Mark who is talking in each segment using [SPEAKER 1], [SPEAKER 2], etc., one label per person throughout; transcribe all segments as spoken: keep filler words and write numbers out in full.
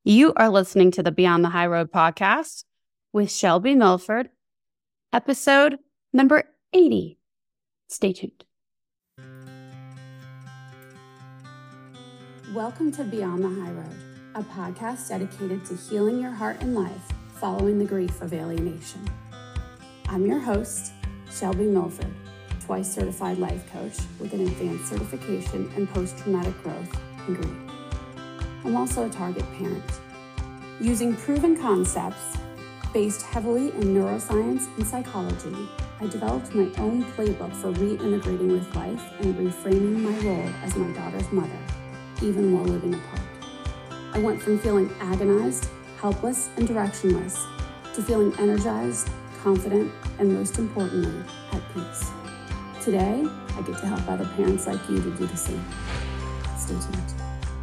[SPEAKER 1] You are listening to the Beyond the High Road podcast with Shelby Milford, episode number eighty. Stay tuned. Welcome to Beyond the High Road, a podcast dedicated to healing your heart and life following the grief of alienation. I'm your host, Shelby Milford, twice certified life coach with an advanced certification in post-traumatic growth and grief. I'm also a target parent. Using proven concepts based heavily in neuroscience and psychology, I developed my own playbook for reintegrating with life and reframing my role as my daughter's mother, even while living apart. I went from feeling agonized, helpless, and directionless to feeling energized, confident, and most importantly, at peace. Today, I get to help other parents like you to do the same. Stay tuned.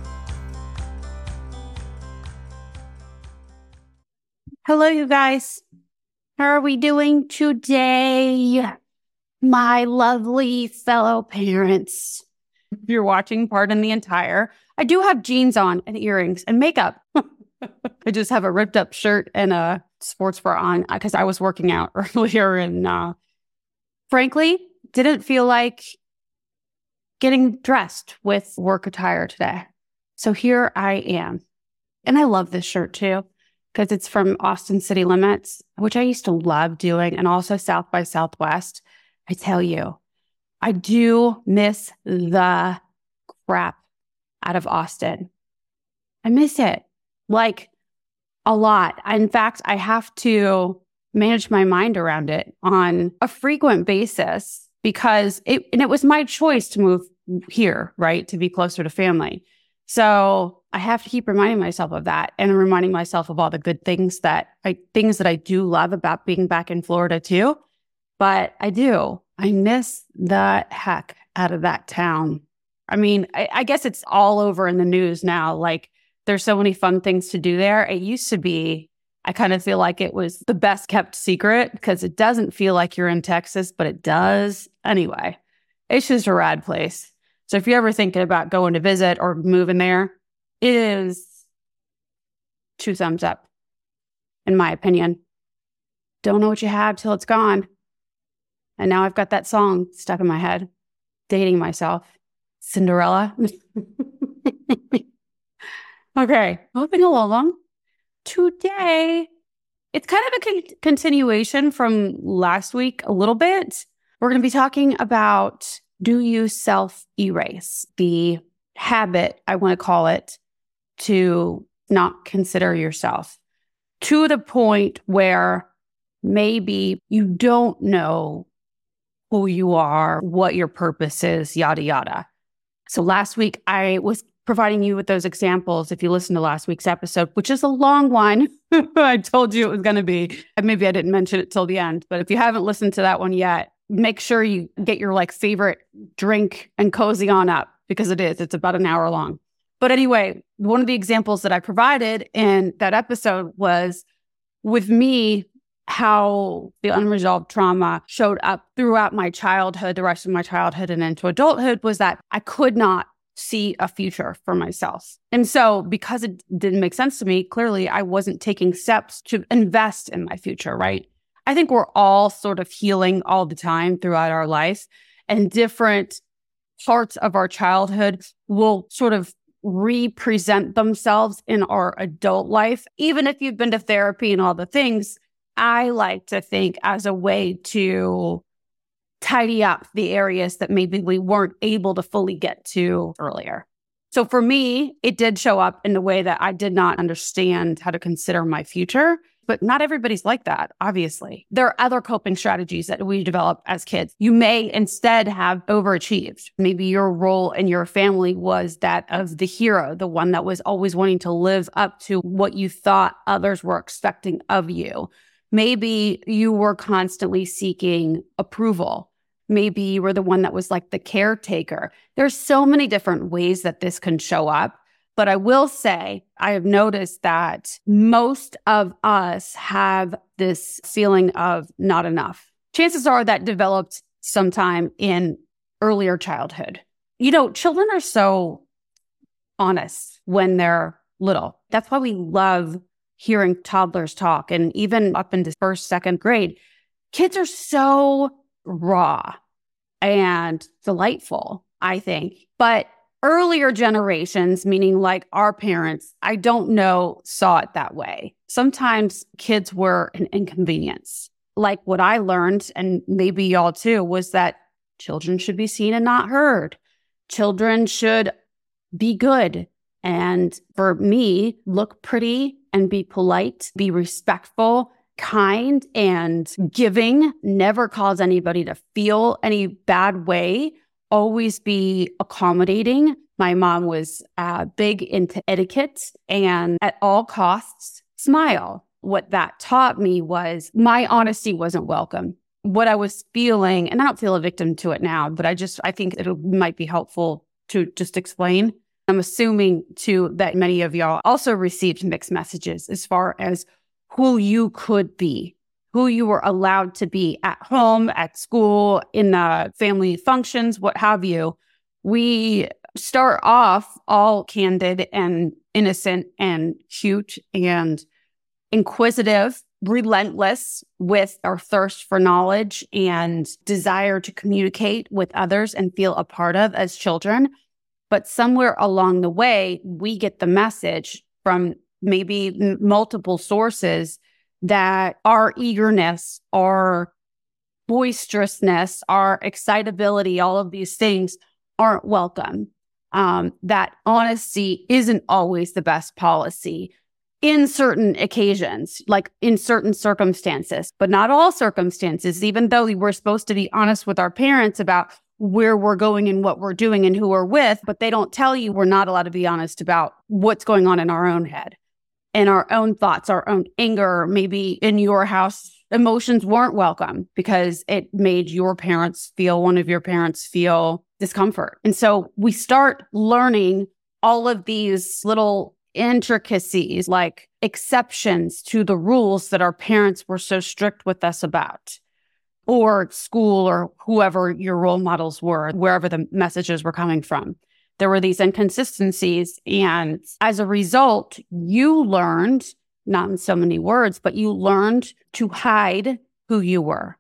[SPEAKER 1] Hello, you guys. How are we doing today, my lovely fellow parents? If you're watching, pardon the entire. I do have jeans on and earrings and makeup. I just have a ripped up shirt and a sports bra on because I was working out earlier and uh, frankly, didn't feel like getting dressed with work attire today. So here I am. And I love this shirt too, because it's from Austin City Limits, which I used to love doing, and also South by Southwest. I tell you, I do miss the crap out of Austin. I miss it, like, a lot. In fact, I have to manage my mind around it on a frequent basis because it, and it was my choice to move here, right, to be closer to family. So I have to keep reminding myself of that and reminding myself of all the good things that I things that I do love about being back in Florida too. But I do. I miss the heck out of that town. I mean, I, I guess it's all over in the news now. Like, there's so many fun things to do there. It used to be, I kind of feel like it was the best kept secret because it doesn't feel like you're in Texas, but it does. Anyway, it's just a rad place. So if you're ever thinking about going to visit or moving there, it is two thumbs up, in my opinion. Don't know what you have till it's gone. And now I've got that song stuck in my head, dating myself. Cinderella. Okay, moving along. Today, it's kind of a con- continuation from last week a little bit. We're going to be talking about, do you self-erase? The habit, I want to call it, to not consider yourself to the point where maybe you don't know who you are, what your purpose is, yada, yada. So last week, I was providing you with those examples. If you listen to last week's episode, which is a long one, I told you it was going to be. Maybe I didn't mention it till the end, but if you haven't listened to that one yet, make sure you get your like favorite drink and cozy on up because it is. It's about an hour long. But anyway, one of the examples that I provided in that episode was with me, how the unresolved trauma showed up throughout my childhood, the rest of my childhood and into adulthood, was that I could not see a future for myself. And so because it didn't make sense to me, clearly I wasn't taking steps to invest in my future, right? I think we're all sort of healing all the time throughout our life, and different parts of our childhood will sort of represent themselves in our adult life. Even if you've been to therapy and all the things, I like to think as a way to tidy up the areas that maybe we weren't able to fully get to earlier. So for me, it did show up in the way that I did not understand how to consider my future. But not everybody's like that, obviously. There are other coping strategies that we develop as kids. You may instead have overachieved. Maybe your role in your family was that of the hero, the one that was always wanting to live up to what you thought others were expecting of you. Maybe you were constantly seeking approval. Maybe you were the one that was like the caretaker. There's so many different ways that this can show up. But I will say, I have noticed that most of us have this feeling of not enough. Chances are that developed sometime in earlier childhood. You know, children are so honest when they're little. That's why we love hearing toddlers talk. And even up into first, second grade, kids are so raw and delightful, I think. But earlier generations, meaning like our parents, I don't know, saw it that way. Sometimes kids were an inconvenience. Like what I learned, and maybe y'all too, was that children should be seen and not heard. Children should be good. And for me, look pretty and be polite, be respectful, kind, and giving. Never cause anybody to feel any bad way. Always be accommodating. My mom was uh, big into etiquette and at all costs, smile. What that taught me was my honesty wasn't welcome. What I was feeling, and I don't feel a victim to it now, but I just, I think it might be helpful to just explain. I'm assuming too that many of y'all also received mixed messages as far as who you could be, who you were allowed to be at home, at school, in the family functions, what have you. We start off all candid and innocent and cute and inquisitive, relentless with our thirst for knowledge and desire to communicate with others and feel a part of as children. But somewhere along the way, we get the message from maybe m- multiple sources that our eagerness, our boisterousness, our excitability, all of these things aren't welcome. Um, that honesty isn't always the best policy in certain occasions, like in certain circumstances, but not all circumstances, even though we're supposed to be honest with our parents about where we're going and what we're doing and who we're with, but they don't tell you we're not allowed to be honest about what's going on in our own head and our own thoughts, our own anger. Maybe in your house, emotions weren't welcome because it made your parents feel, one of your parents feel discomfort. And so we start learning all of these little intricacies, like exceptions to the rules that our parents were so strict with us about, or school, or whoever your role models were, wherever the messages were coming from. There were these inconsistencies. And as a result, you learned, not in so many words, but you learned to hide who you were.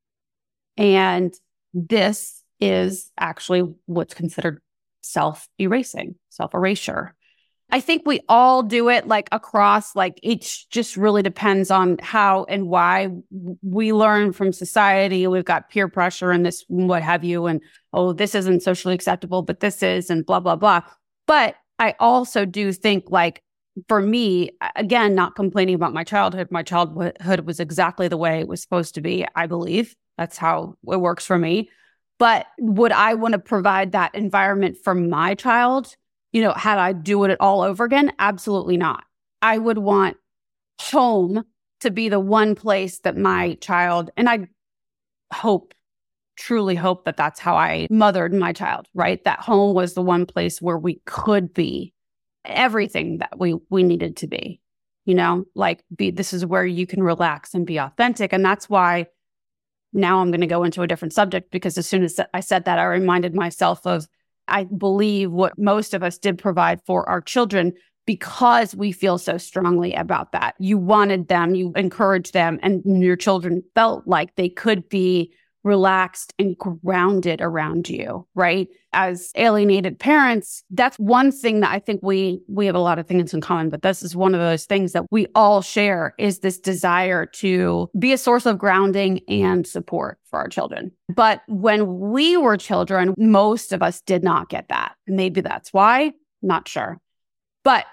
[SPEAKER 1] And this is actually what's considered self-erasing, self-erasure. I think we all do it like across, like it just really depends on how and why we learn from society. We've got peer pressure and this, what have you, and oh, this isn't socially acceptable, but this is, and blah, blah, blah. But I also do think, like, for me, again, not complaining about my childhood, my childhood was exactly the way it was supposed to be, I believe. That's how it works for me. But would I want to provide that environment for my child? You know, had I do it all over again? Absolutely not. I would want home to be the one place that my child, and I hope, truly hope that that's how I mothered my child, right? That home was the one place where we could be everything that we, we needed to be, you know, like be, this is where you can relax and be authentic. And that's why now I'm going to go into a different subject, because as soon as I said that, I reminded myself of, I believe what most of us did provide for our children because we feel so strongly about that. You wanted them, you encouraged them, and your children felt like they could be relaxed and grounded around you, right? As alienated parents, that's one thing that I think we we have a lot of things in common, but this is one of those things that we all share, is this desire to be a source of grounding and support for our children. But when we were children, most of us did not get that. Maybe that's why, not sure. But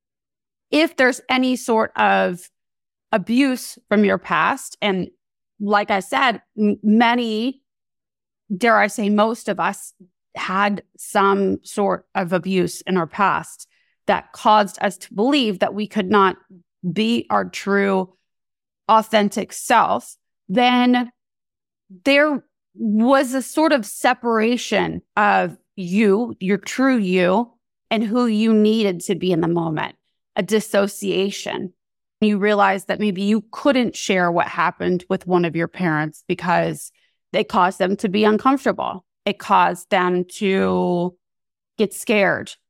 [SPEAKER 1] if there's any sort of abuse from your past, and like I said, m- many, dare I say, most of us had some sort of abuse in our past that caused us to believe that we could not be our true, authentic self, then there was a sort of separation of you, your true you, and who you needed to be in the moment, a dissociation. You realize that maybe you couldn't share what happened with one of your parents because it caused them to be uncomfortable. It caused them to get scared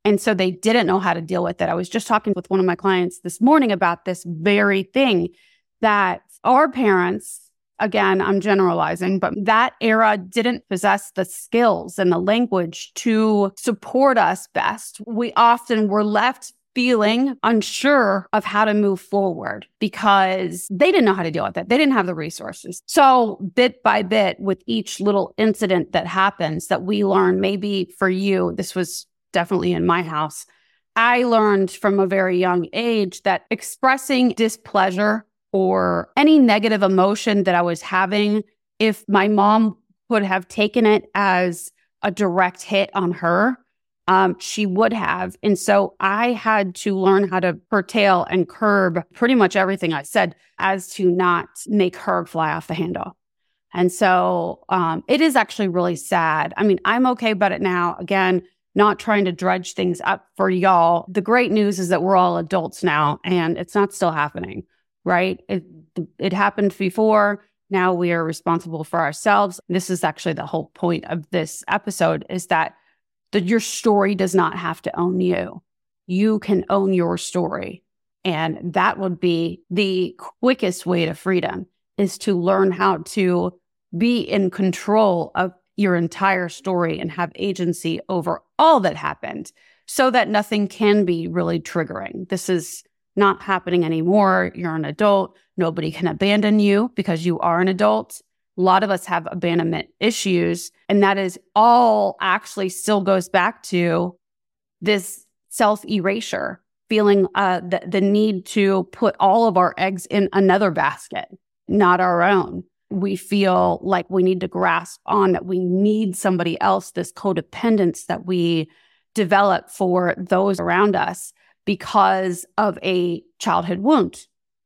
[SPEAKER 1] And so they didn't know how to deal with it. I was just talking with one of my clients this morning about this very thing, that our parents, again, I'm generalizing, but that era didn't possess the skills and the language to support us best. We often were left feeling unsure of how to move forward because they didn't know how to deal with it. They didn't have the resources. So bit by bit, with each little incident that happens that we learn, maybe for you, this was definitely in my house, I learned from a very young age that expressing displeasure or any negative emotion that I was having, if my mom would have taken it as a direct hit on her, um, she would have. And so I had to learn how to curtail and curb pretty much everything I said as to not make her fly off the handle. And so um, it is actually really sad. I mean, I'm okay about it now. Again, not trying to dredge things up for y'all. The great news is that we're all adults now and it's not still happening, right? It, it happened before. Now we are responsible for ourselves. This is actually the whole point of this episode, is that that your story does not have to own you. You can own your story. And that would be the quickest way to freedom, is to learn how to be in control of your entire story and have agency over all that happened, so that nothing can be really triggering. This is not happening anymore. You're an adult. Nobody can abandon you because you are an adult. A lot of us have abandonment issues, and that is all actually still goes back to this self-erasure, feeling uh, the, the need to put all of our eggs in another basket, not our own. We feel like we need to grasp on that we need somebody else, this codependence that we develop for those around us because of a childhood wound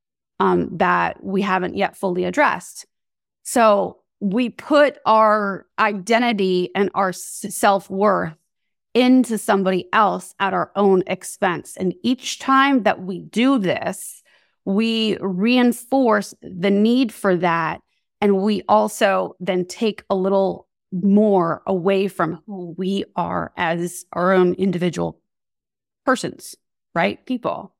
[SPEAKER 1] um, that we haven't yet fully addressed. So we put our identity and our self-worth into somebody else at our own expense. And each time that we do this, we reinforce the need for that. And we also then take a little more away from who we are as our own individual persons, right? People.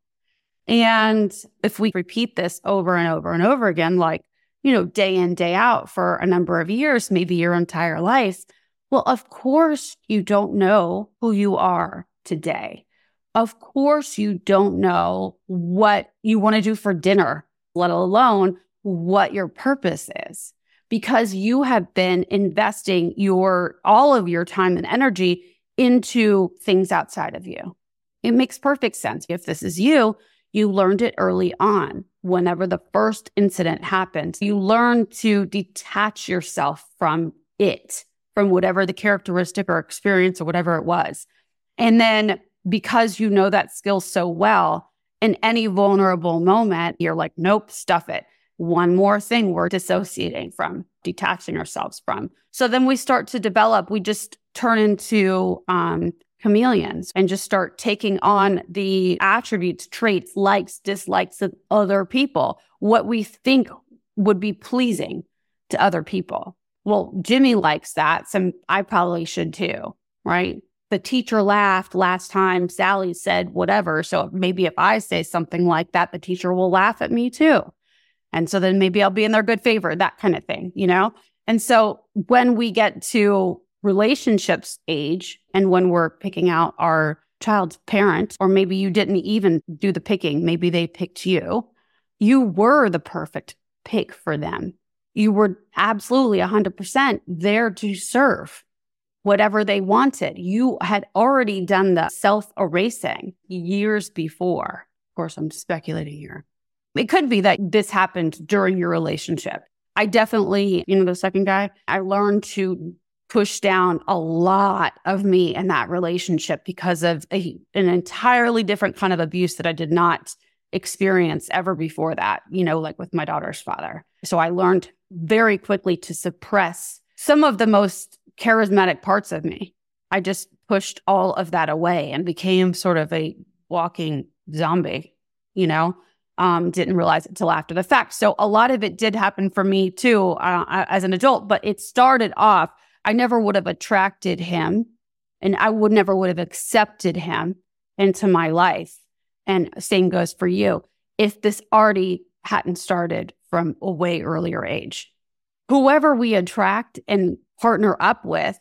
[SPEAKER 1] And if we repeat this over and over and over again, like, you know, day in, day out for a number of years, maybe your entire life, well, of course you don't know who you are today. Of course you don't know what you want to do for dinner, let alone what your purpose is, because you have been investing your all of your time and energy into things outside of you. It makes perfect sense. If this is you, you learned it early on. Whenever the first incident happened, you learn to detach yourself from it, from whatever the characteristic or experience or whatever it was. And then because you know that skill so well, in any vulnerable moment, you're like, nope, stuff it. One more thing we're dissociating from, detaching ourselves from. So then we start to develop, we just turn into um, chameleons and just start taking on the attributes, traits, likes, dislikes of other people, what we think would be pleasing to other people. Well, Jimmy likes that, so I probably should too, right? The teacher laughed last time Sally said whatever, so maybe if I say something like that, the teacher will laugh at me too. And so then maybe I'll be in their good favor, that kind of thing, you know? And so when we get to relationships age and when we're picking out our child's parent, or maybe you didn't even do the picking, maybe they picked you, you were the perfect pick for them. You were absolutely one hundred percent there to serve whatever they wanted. You had already done the self-erasing years before. Of course, I'm speculating here. It could be that this happened during your relationship. I definitely, you know, the second guy, I learned to push down a lot of me in that relationship because of a, an entirely different kind of abuse that I did not experience ever before that, you know, like with my daughter's father. So I learned very quickly to suppress some of the most charismatic parts of me. I just pushed all of that away and became sort of a walking zombie, you know? Um, didn't realize it till after the fact. So a lot of it did happen for me too, uh, as an adult, but it started off, I never would have attracted him and I would never would have accepted him into my life. And same goes for you. If this already hadn't started from a way earlier age, whoever we attract and partner up with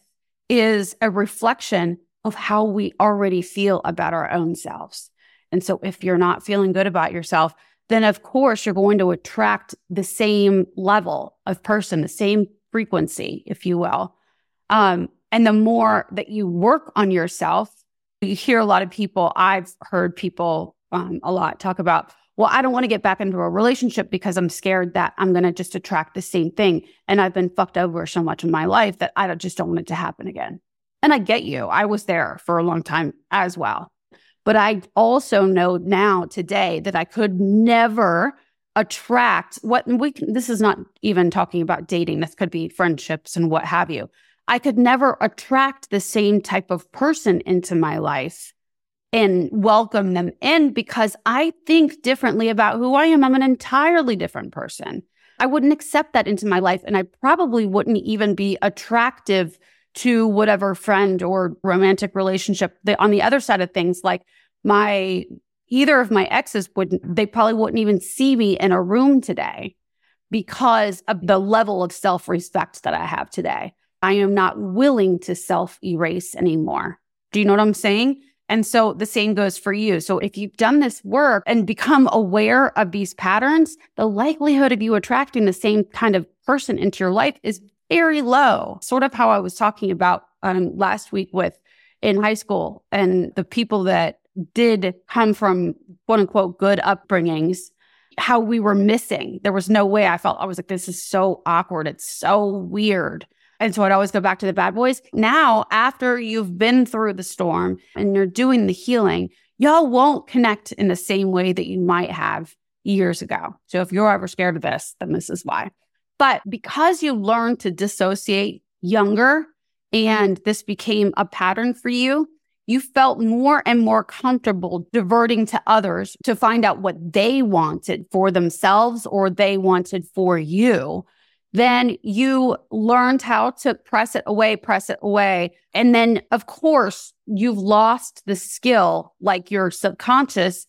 [SPEAKER 1] is a reflection of how we already feel about our own selves. And so if you're not feeling good about yourself, then of course you're going to attract the same level of person, the same frequency, if you will. Um, and the more that you work on yourself, you hear a lot of people, I've heard people um, a lot talk about, well, I don't want to get back into a relationship because I'm scared that I'm going to just attract the same thing. And I've been fucked over so much in my life that I don't, just don't want it to happen again. And I get you. I was there for a long time as well. But I also know now today that I could never attract what we can, this is not even talking about dating. This could be friendships and what have you. I could never attract the same type of person into my life and welcome them in because I think differently about who I am. I'm an entirely different person. I wouldn't accept that into my life, and I probably wouldn't even be attractive to whatever friend or romantic relationship. The, on the other side of things, like my, either of my exes wouldn't, they probably wouldn't even see me in a room today because of the level of self-respect that I have today. I am not willing to self-erase anymore. Do you know what I'm saying? And so the same goes for you. So if you've done this work and become aware of these patterns, the likelihood of you attracting the same kind of person into your life is very low. Sort of how I was talking about um, last week with in high school and the people that did come from quote unquote good upbringings, how we were missing. There was no way I felt, I was like, this is so awkward. It's so weird. And so I'd always go back to the bad boys. Now, after you've been through the storm and you're doing the healing, y'all won't connect in the same way that you might have years ago. So if you're ever scared of this, then this is why. But because you learned to dissociate younger and this became a pattern for you, you felt more and more comfortable diverting to others to find out what they wanted for themselves or they wanted for you. Then you learned how to press it away, press it away. And then, of course, you've lost the skill, like your subconscious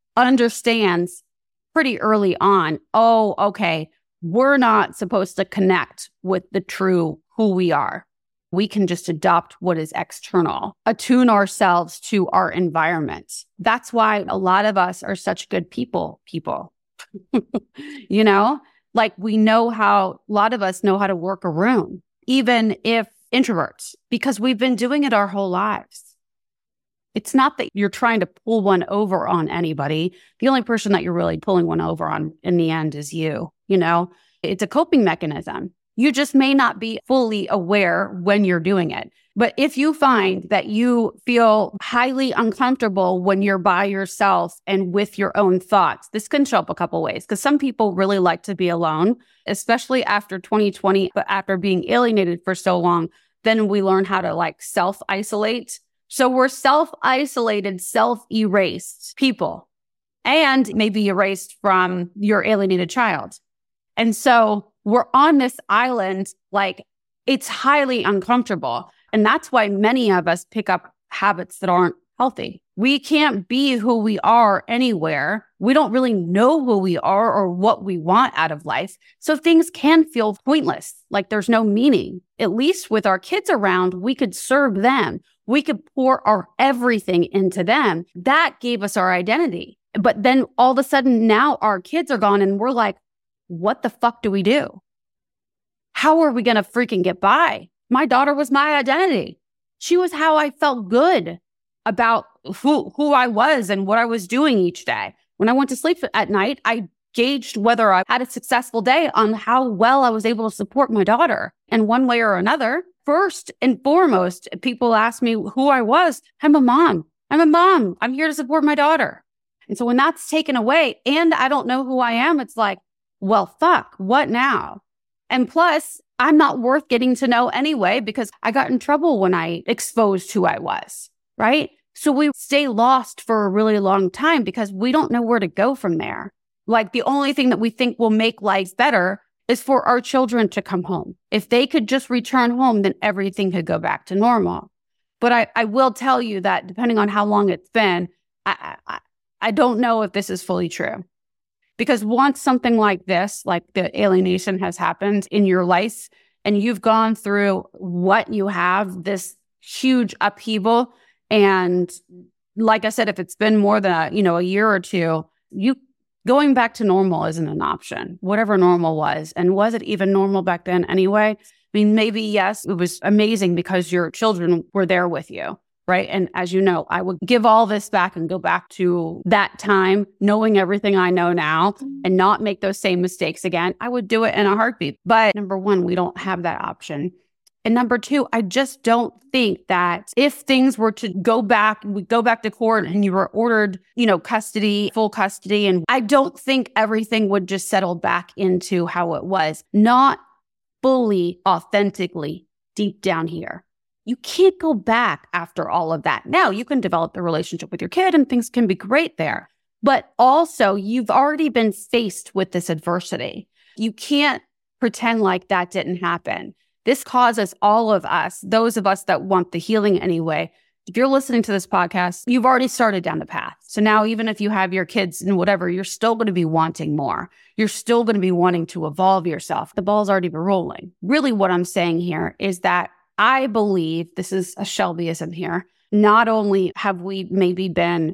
[SPEAKER 1] understands pretty early on, oh, okay, we're not supposed to connect with the true who we are. We can just adopt what is external, attune ourselves to our environment. That's why a lot of us are such good people, people, you know? Like we know how, a lot of us know how to work a room, even if introverts, because we've been doing it our whole lives. It's not that you're trying to pull one over on anybody. The only person that you're really pulling one over on in the end is you, you know? It's a coping mechanism. You just may not be fully aware when you're doing it. But if you find that you feel highly uncomfortable when you're by yourself and with your own thoughts, this can show up a couple ways because some people really like to be alone, especially after twenty twenty, but after being alienated for so long, then we learn how to like self-isolate. So we're self-isolated, self-erased people and maybe erased from your alienated child. And so we're on this island, like it's highly uncomfortable. And that's why many of us pick up habits that aren't healthy. We can't be who we are anywhere. We don't really know who we are or what we want out of life. So things can feel pointless, like there's no meaning. At least with our kids around, we could serve them. We could pour our everything into them. That gave us our identity. But then all of a sudden now our kids are gone and we're like, what the fuck do we do? How are we going to freaking get by? My daughter was my identity. She was how I felt good about who, who I was and what I was doing each day. When I went to sleep at night, I gauged whether I had a successful day on how well I was able to support my daughter. And one way or another, first and foremost, people ask me who I was. I'm a mom. I'm a mom. I'm here to support my daughter. And so when that's taken away and I don't know who I am, it's like, well, fuck, what now? And plus, I'm not worth getting to know anyway because I got in trouble when I exposed who I was, right? So we stay lost for a really long time because we don't know where to go from there. Like the only thing that we think will make life better is for our children to come home. If they could just return home, then everything could go back to normal. But I, I will tell you that depending on how long it's been, I, I, I don't know if this is fully true. Because once something like this, like the alienation has happened in your life, and you've gone through what you have, this huge upheaval, and like I said, if it's been more than a, you know, a year or two, you going back to normal isn't an option, whatever normal was. And was it even normal back then anyway? I mean, maybe, yes, it was amazing because your children were there with you, right? And as you know, I would give all this back and go back to that time, knowing everything I know now and not make those same mistakes again. I would do it in a heartbeat. But number one, we don't have that option. And number two, I just don't think that if things were to go back, we go back to court and you were ordered, you know, custody, full custody, and I don't think everything would just settle back into how it was. Not fully, authentically, deep down here. You can't go back after all of that. Now, you can develop the relationship with your kid and things can be great there. But also, you've already been faced with this adversity. You can't pretend like that didn't happen. This causes all of us, those of us that want the healing anyway. If you're listening to this podcast, you've already started down the path. So now, even if you have your kids and whatever, you're still going to be wanting more. You're still going to be wanting to evolve yourself. The ball's already been rolling. Really, what I'm saying here is that I believe, this is a Shelbyism here, not only have we maybe been,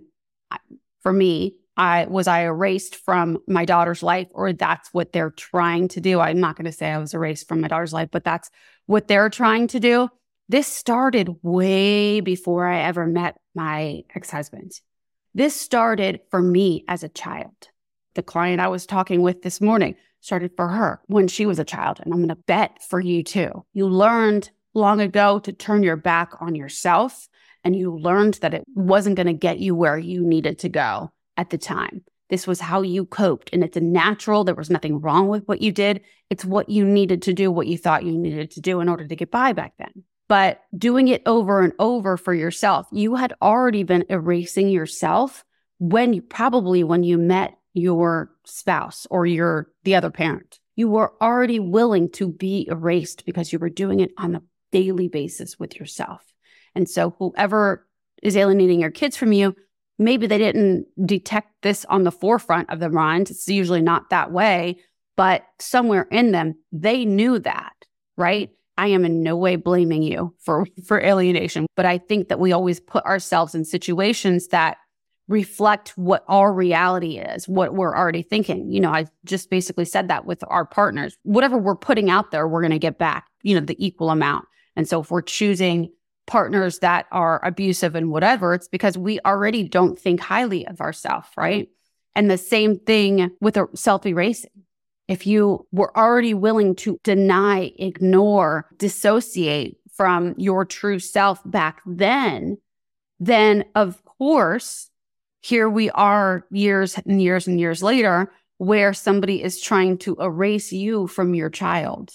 [SPEAKER 1] for me, I was I erased from my daughter's life, or that's what they're trying to do. I'm not going to say I was erased from my daughter's life, but that's what they're trying to do. This started way before I ever met my ex-husband. This started for me as a child. The client I was talking with this morning started for her when she was a child, and I'm going to bet for you too. You learned long ago to turn your back on yourself, and you learned that it wasn't going to get you where you needed to go at the time. This was how you coped, and it's a natural. There was nothing wrong with what you did. It's what you needed to do, what you thought you needed to do in order to get by back then. But doing it over and over for yourself, you had already been erasing yourself when you probably when you met your spouse or your the other parent. You were already willing to be erased because you were doing it on a daily basis with yourself. And so whoever is alienating your kids from you, maybe they didn't detect this on the forefront of their minds. It's usually not that way, but somewhere in them, they knew that, right? I am in no way blaming you for, for alienation, but I think that we always put ourselves in situations that reflect what our reality is, what we're already thinking. You know, I just basically said that with our partners. Whatever we're putting out there, we're going to get back, you know, the equal amount. And so if we're choosing partners that are abusive and whatever, it's because we already don't think highly of ourselves, right? And the same thing with self-erasing. If you were already willing to deny, ignore, dissociate from your true self back then, then of course, here we are years and years and years later, where somebody is trying to erase you from your child,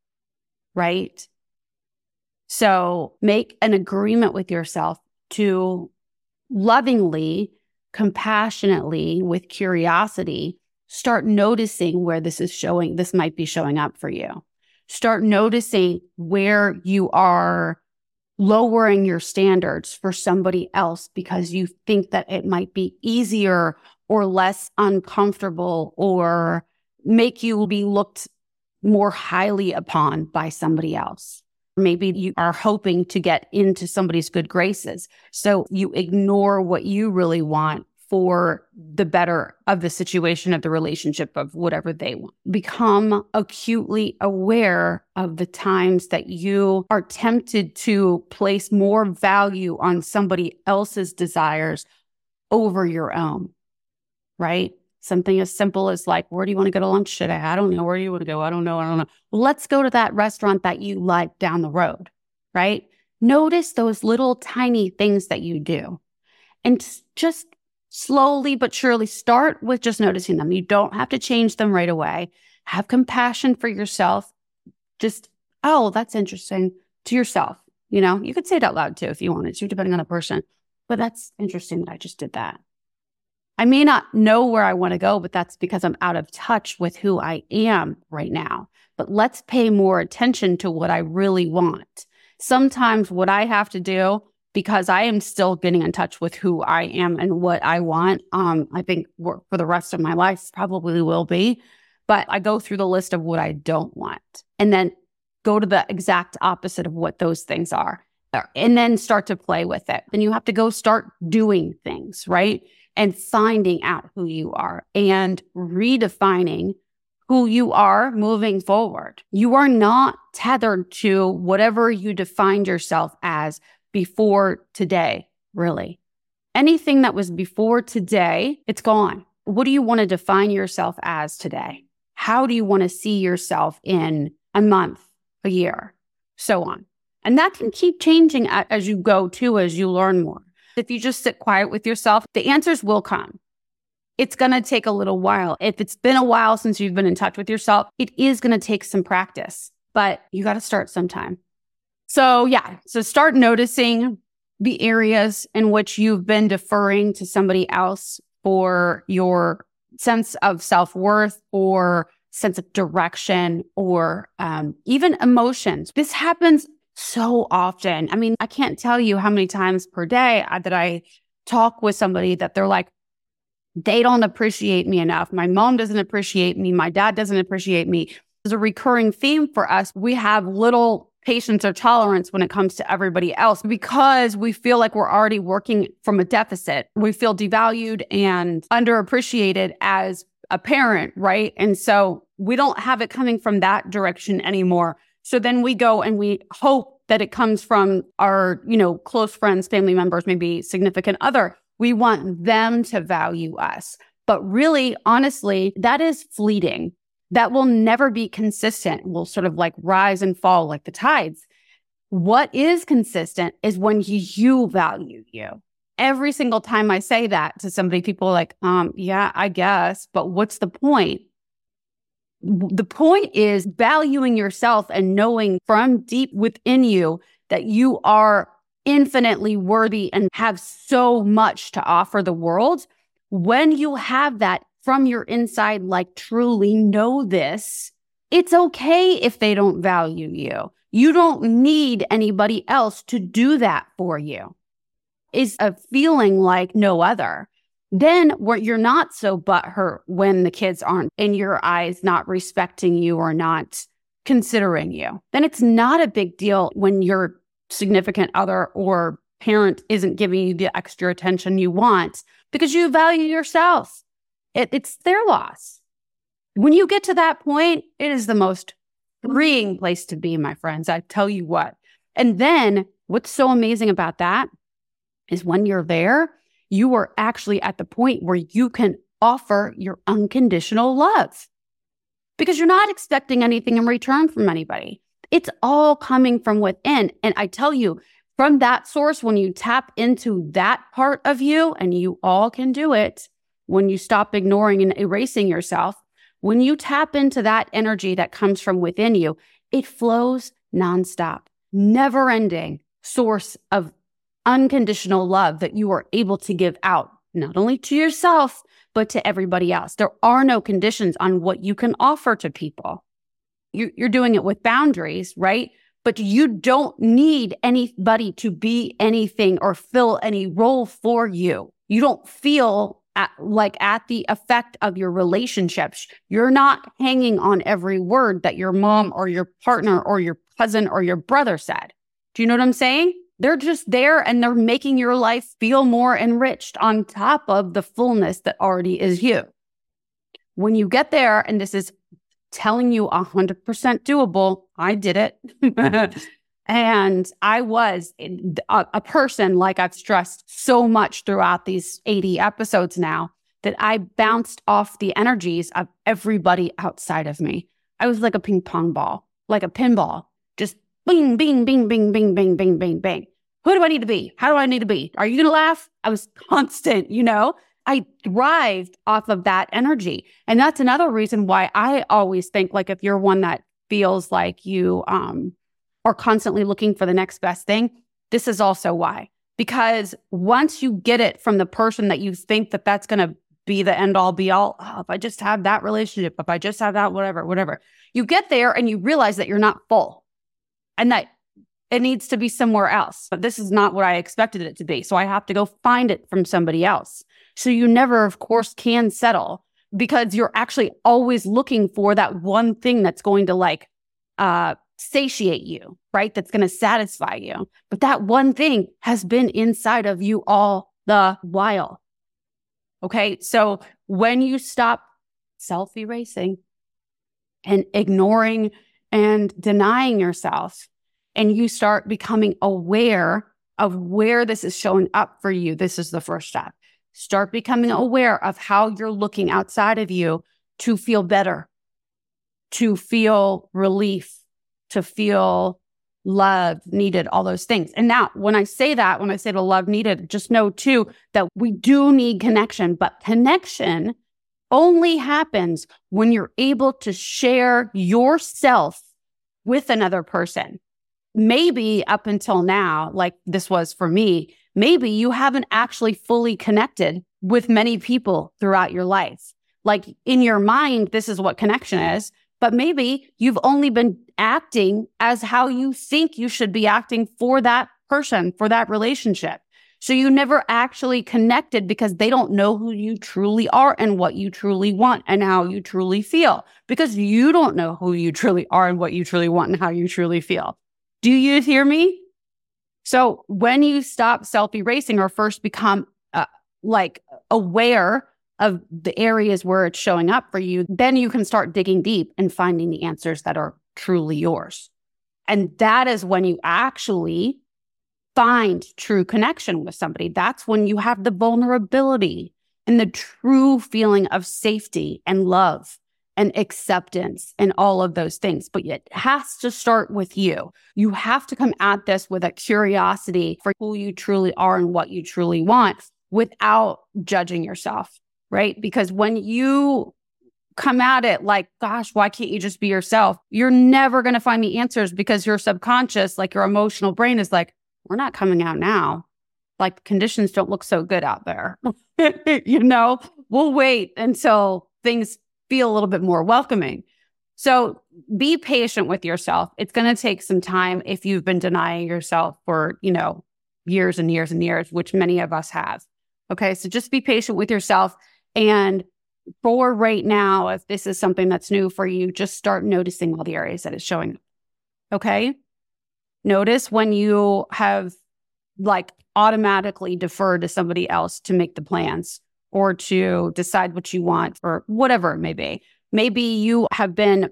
[SPEAKER 1] right? So make an agreement with yourself to lovingly, compassionately, with curiosity, start noticing where this is showing, this might be showing up for you. Start noticing where you are lowering your standards for somebody else because you think that it might be easier or less uncomfortable or make you be looked more highly upon by somebody else. Maybe you are hoping to get into somebody's good graces. So you ignore what you really want for the better of the situation, of the relationship, of whatever they want. Become acutely aware of the times that you are tempted to place more value on somebody else's desires over your own, right? Something as simple as like, where do you want to go to lunch today? I don't know. Where do you want to go? I don't know. I don't know. Let's go to that restaurant that you like down the road, right? Notice those little tiny things that you do and just slowly but surely start with just noticing them. You don't have to change them right away. Have compassion for yourself. Just, oh, that's interesting to yourself. You know, you could say it out loud too if you wanted to, depending on the person. But that's interesting that I just did that. I may not know where I want to go, but that's because I'm out of touch with who I am right now. But let's pay more attention to what I really want. Sometimes what I have to do because I am still getting in touch with who I am and what I want. Um, I think for the rest of my life probably will be, but I go through the list of what I don't want and then go to the exact opposite of what those things are and then start to play with it. Then you have to go start doing things, right? And finding out who you are and redefining who you are moving forward. You are not tethered to whatever you defined yourself as before today, really. Anything that was before today, it's gone. What do you want to define yourself as today? How do you want to see yourself in a month, a year, so on? And that can keep changing as you go too, as you learn more. If you just sit quiet with yourself, the answers will come. It's going to take a little while. If it's been a while since you've been in touch with yourself, it is going to take some practice, but you got to start sometime. So yeah, so start noticing the areas in which you've been deferring to somebody else for your sense of self-worth or sense of direction or um, even emotions. This happens so often. I mean, I can't tell you how many times per day I, that I talk with somebody that they're like, they don't appreciate me enough. My mom doesn't appreciate me. My dad doesn't appreciate me. There's a recurring theme for us. We have little patience or tolerance when it comes to everybody else because we feel like we're already working from a deficit. We feel devalued and underappreciated as a parent, right? And so we don't have it coming from that direction anymore. So then we go and we hope that it comes from our, you know, close friends, family members, maybe significant other. We want them to value us. But really, honestly, that is fleeting. That will never be consistent. Will sort of like rise and fall like the tides. What is consistent is when you value you. Every single time I say that to somebody, people are like, um, yeah, I guess, but what's the point? The point is valuing yourself and knowing from deep within you that you are infinitely worthy and have so much to offer the world. When you have that from your inside, like truly know this, it's okay if they don't value you. You don't need anybody else to do that for you. It's a feeling like no other. Then where you're not so butthurt when the kids aren't in your eyes, not respecting you or not considering you. Then it's not a big deal when your significant other or parent isn't giving you the extra attention you want because you value yourself. It, it's their loss. When you get to that point, it is the most freeing place to be, my friends. I tell you what. And then what's so amazing about that is when you're there, you are actually at the point where you can offer your unconditional love because you're not expecting anything in return from anybody. It's all coming from within. And I tell you, from that source, when you tap into that part of you, and you all can do it, when you stop ignoring and erasing yourself, when you tap into that energy that comes from within you, it flows nonstop, never-ending source of unconditional love that you are able to give out, not only to yourself, but to everybody else. There are no conditions on what you can offer to people. You're doing it with boundaries, right? But you don't need anybody to be anything or fill any role for you. You don't feel at, like at the effect of your relationships. You're not hanging on every word that your mom or your partner or your cousin or your brother said. Do you know what I'm saying? They're just there and they're making your life feel more enriched on top of the fullness that already is you. When you get there, and this is telling you one hundred percent doable, I did it. And I was a, a person, like I've stressed so much throughout these eighty episodes now, that I bounced off the energies of everybody outside of me. I was like a ping pong ball, like a pinball, just bing, bing, bing, bing, bing, bing, bing, bing, bing. Who do I need to be? How do I need to be? Are you going to laugh? I was constant, you know? I thrived off of that energy. And that's another reason why I always think, like, if you're one that feels like you um, are constantly looking for the next best thing, this is also why. Because once you get it from the person that you think that that's going to be the end all be all, oh, if I just have that relationship, if I just have that, whatever, whatever, you get there and you realize that you're not full and that it needs to be somewhere else. But this is not what I expected it to be. So I have to go find it from somebody else. So you never, of course, can settle because you're actually always looking for that one thing that's going to like uh, satiate you, right? That's going to satisfy you. But that one thing has been inside of you all the while. Okay. So when you stop self-erasing and ignoring and denying yourself, and you start becoming aware of where this is showing up for you, this is the first step. Start becoming aware of how you're looking outside of you to feel better, to feel relief, to feel love needed, all those things. And now when I say that, when I say the love needed, just know too that we do need connection, but connection only happens when you're able to share yourself with another person. Maybe up until now, like this was for me, maybe you haven't actually fully connected with many people throughout your life. Like in your mind, this is what connection is, but maybe you've only been acting as how you think you should be acting for that person, for that relationship. So you never actually connected because they don't know who you truly are and what you truly want and how you truly feel, because you don't know who you truly are and what you truly want and how you truly feel. Do you hear me? So when you stop self-erasing or first become uh, like aware of the areas where it's showing up for you, then you can start digging deep and finding the answers that are truly yours. And that is when you actually find true connection with somebody. That's when you have the vulnerability and the true feeling of safety and love and acceptance and all of those things. But it has to start with you. You have to come at this with a curiosity for who you truly are and what you truly want without judging yourself, right? Because when you come at it like, gosh, why can't you just be yourself? You're never going to find the answers because your subconscious, like your emotional brain is like, we're not coming out now. Like conditions don't look so good out there. You know, we'll wait until things feel a little bit more welcoming. So be patient with yourself. It's going to take some time if you've been denying yourself for, you know, years and years and years, which many of us have. Okay. So just be patient with yourself. And for right now, if this is something that's new for you, just start noticing all the areas that it's showing up. Okay. Notice when you have like automatically deferred to somebody else to make the plans or to decide what you want or whatever it may be. Maybe you have been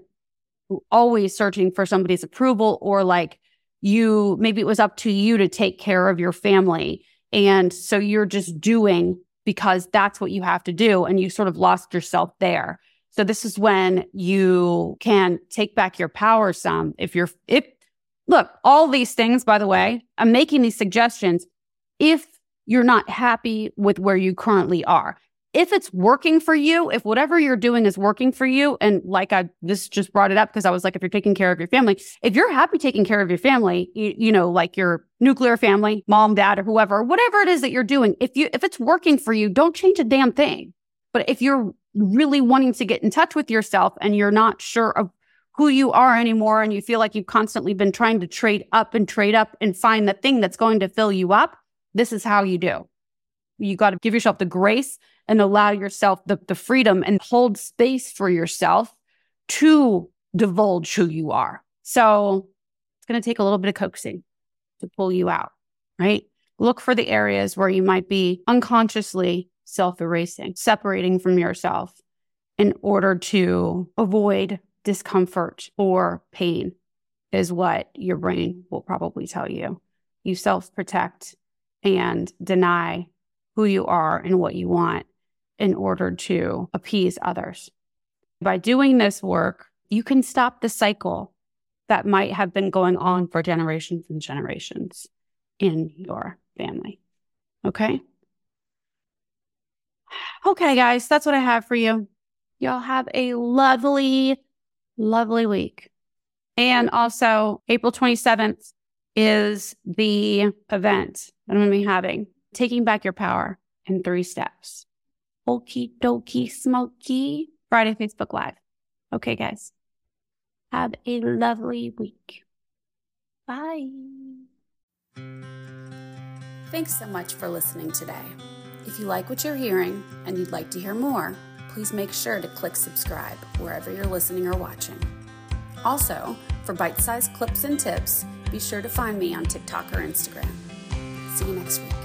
[SPEAKER 1] always searching for somebody's approval, or like you, maybe it was up to you to take care of your family. And so you're just doing because that's what you have to do. And you sort of lost yourself there. So this is when you can take back your power some. If you're, if, look, all these things, by the way, I'm making these suggestions if you're not happy with where you currently are. If it's working for you, if whatever you're doing is working for you, and like I this just brought it up because I was like, if you're taking care of your family, if you're happy taking care of your family, you, you know, like your nuclear family, mom, dad, or whoever, whatever it is that you're doing, if you if it's working for you, don't change a damn thing. But if you're really wanting to get in touch with yourself and you're not sure of who you are anymore, and you feel like you've constantly been trying to trade up and trade up and find the thing that's going to fill you up, this is how you do. You got to give yourself the grace and allow yourself the, the freedom and hold space for yourself to divulge who you are. So it's going to take a little bit of coaxing to pull you out, right? Look for the areas where you might be unconsciously self-erasing, separating from yourself in order to avoid discomfort or pain is what your brain will probably tell you. You self-protect and deny who you are and what you want in order to appease others. By doing this work, you can stop the cycle that might have been going on for generations and generations in your family. Okay? Okay, guys, that's what I have for you. Y'all have a lovely, lovely week. And also, April twenty-seventh is the event that I'm going to be having, Taking Back Your Power in Three Steps. Okie dokie smoky. Friday Facebook Live. Okay, guys. Have a lovely week. Bye. Thanks so much for listening today. If you like what you're hearing and you'd like to hear more, please make sure to click subscribe wherever you're listening or watching. Also, for bite-sized clips and tips, be sure to find me on TikTok or Instagram. See you next week.